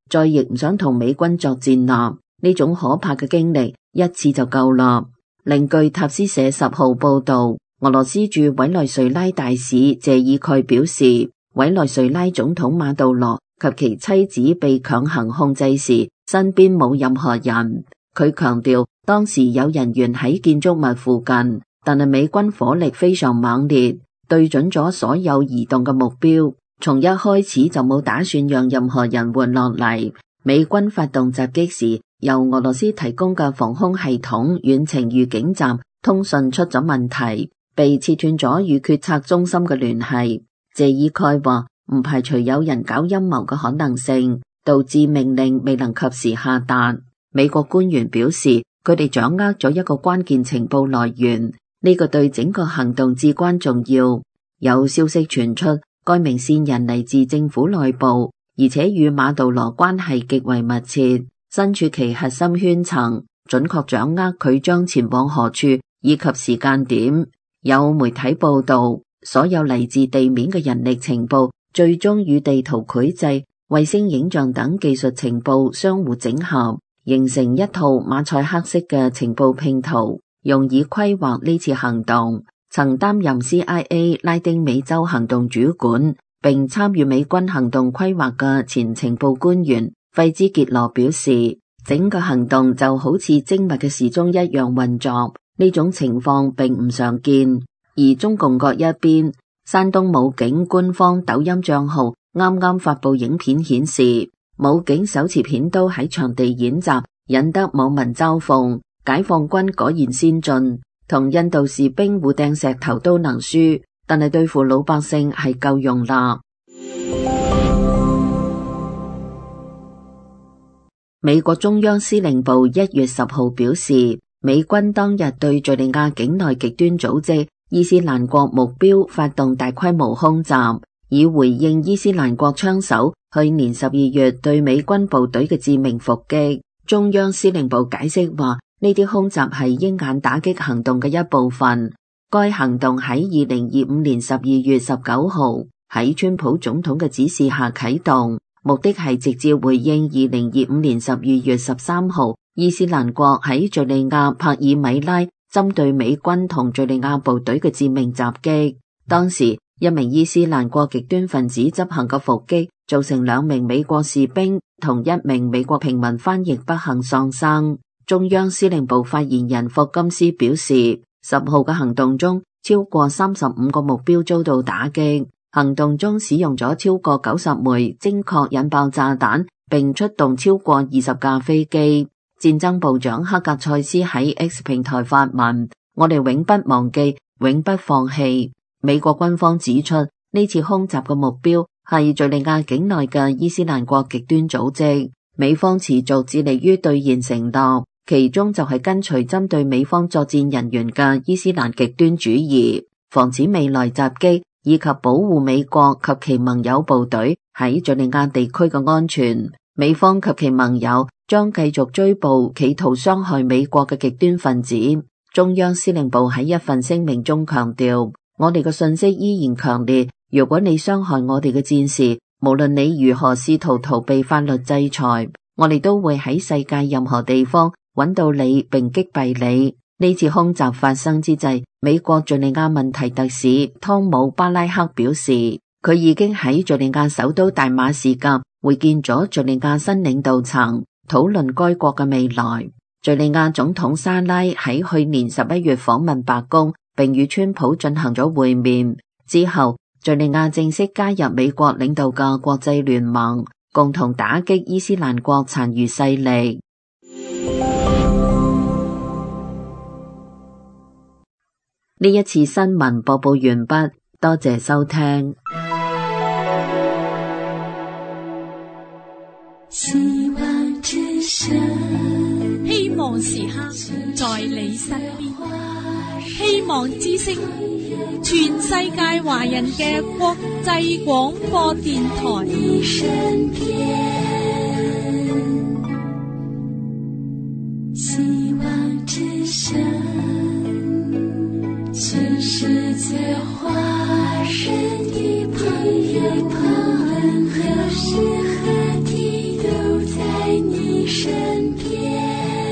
再亦唔想同美軍作戰啦。呢種可怕嘅經歷一次就夠啦。另據塔斯社十號報道，俄羅斯駐委內瑞拉大使謝爾蓋表示，委內瑞拉總統馬杜羅及其妻子被強行控制時，身邊冇任何人。佢強調，當時有人員喺建築物附近，但係美軍火力非常猛烈，對準咗所有移動嘅目標。從一開始就冇打算讓任何人活落嚟。美軍發動襲擊時，由俄羅斯提供嘅防空系統遠程預警站通訊出咗問題，被切斷咗與決策中心嘅聯繫。謝爾蓋話唔排除有人搞陰謀嘅可能性，導致命令未能及時下達。美國官員表示，佢哋掌握咗一個關鍵情報來源，呢個對整個行動至關重要。有消息傳出，該名線人嚟自政府內部，而且與馬杜羅關係極為密切，身處其核心圈層，準確掌握佢將前往何處以及時間點。有媒體報道，所有嚟自地面嘅人力情報最終與地圖繪製、衛星影像等技術情報相互整合，形成一套馬賽克式嘅情報拼圖，用以規劃呢次行動。曾擔任 C I A 拉丁美洲行動主管並參與美軍行動規劃嘅前情報官員費茲傑羅表示，整個行動就好似精密嘅時鐘一樣運作，呢種情況並唔常見。而中共各一邊，山東武警官方抖音賬號啱啱發布影片顯示，武警手持片刀喺場地演習，引得網民嘲諷，解放軍果然先進，同印度士兵互掟石頭都能輸，但係對付老百姓係夠用啦。美國中央司令部一月十號表示，美軍當日對敘利亞境內極端組織伊斯蘭國目標發動大規模空襲，以回應伊斯蘭國槍手去年十二月對美軍部隊嘅致命伏擊。中央司令部解釋話，呢啲空襲係鷹眼打擊行動嘅一部分。該行動喺二零二五年十二月十九號喺川普總統嘅指示下啟動，目的係直接回應二零二五年十二月十三號伊斯蘭國喺敘利亞帕爾米拉針對美軍同敘利亞部隊嘅致命襲擊。當時一名伊斯蘭國極端分子執行嘅伏擊，造成兩名美國士兵同一名美國平民翻譯不幸喪生。中央司令部發言人霍金斯表示，十號嘅行動中，超過三十五個目標遭到打擊。行動中使用咗超過九十枚精確引爆炸彈，並出動超過二十架飛機。戰爭部長克格塞斯喺 X 平台發文：我哋永不忘記，永不放棄。美國軍方指出，呢次空襲嘅目標係敘利亞境內嘅伊斯蘭國極端組織。美方持續致力於兌現承諾，其中就係跟隨針對美方作戰人員嘅伊斯蘭極端主義，防止未來襲擊，以及保護美國及其盟友部隊喺敘利亞地區嘅安全。美方及其盟友將繼續追捕企圖傷害美國嘅極端分子。中央司令部喺一份聲明中強調，我哋嘅信息依然強烈，如果你傷害我哋嘅戰士，無論你如何試圖逃避法律制裁，我哋都會喺世界任何地方揾到你並擊斃你。呢次空襲發生之際，美國敘利亞問題特使湯姆巴拉克表示，佢已經喺敘利亞首都大馬士革會見咗敘利亞新領導層，討論該國嘅未來。敘利亞總統沙拉喺去年十一月訪問白宮，並與川普進行咗會面。之後，敘利亞正式加入美國領導嘅國際聯盟，共同打擊伊斯蘭國殘餘勢力。呢一次新聞播報完畢，多謝收聽。 希望之聲，希望時刻在你身邊。希望之聲，全世界華人嘅國際廣播電台。希望之聲，全世界華人的朋友，何時何地都身邊。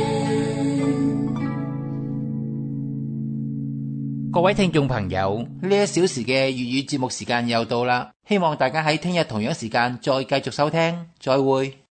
各位聽眾朋友，呢一小時嘅粵語節目時間又到啦，希望大家喺聽日同樣時間再繼續收聽，再會。